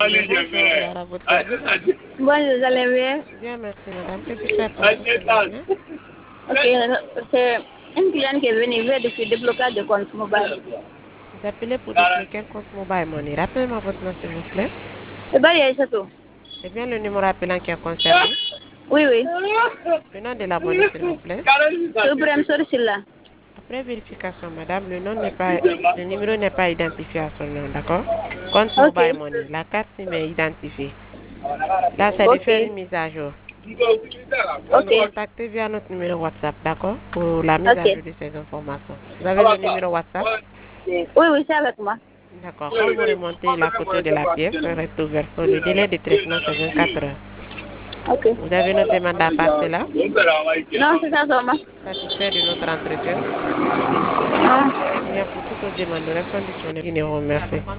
Oui, bonjour, Lara, votre service. Bonjour, vous allez bien? Bien, merci, madame. Que puis-je faire pour vous, s'il vous plaît? Ok, c'est une cliente qui est venue vérifier le déblocage de compte mobile. Vous appelez pour débloquer un compte mobile money. Rappelez-moi votre nom, s'il vous plaît. C'est pas c'est tout. C'est bien le numéro appelant qui est concerné. Oui, oui. Le nom de l'abonné, s'il vous plaît. C'est Ibrahim Sorsila. Après vérification, madame, le numéro n'est pas identifié à son nom, d'accord? Compte Ok. mobile money. La carte SIM est identifiée. Là, c'est de Ok. faire une mise à jour. Vous nous Ok. contactez via notre numéro WhatsApp, d'accord? Pour la mise à Ok. jour de ces informations. Vous avez le numéro WhatsApp? Oui, oui, c'est avec moi. D'accord. Quand vous remontez la photo de la pièce, un recto verso, le délai de traitement, c'est 24 heures. Ok. Vous avez notre demande à part cela? Non, c'est ça seulement. Satisfait de notre entretien? Non. Bien, pour toute autre demande, nous restons disponibles. Merci.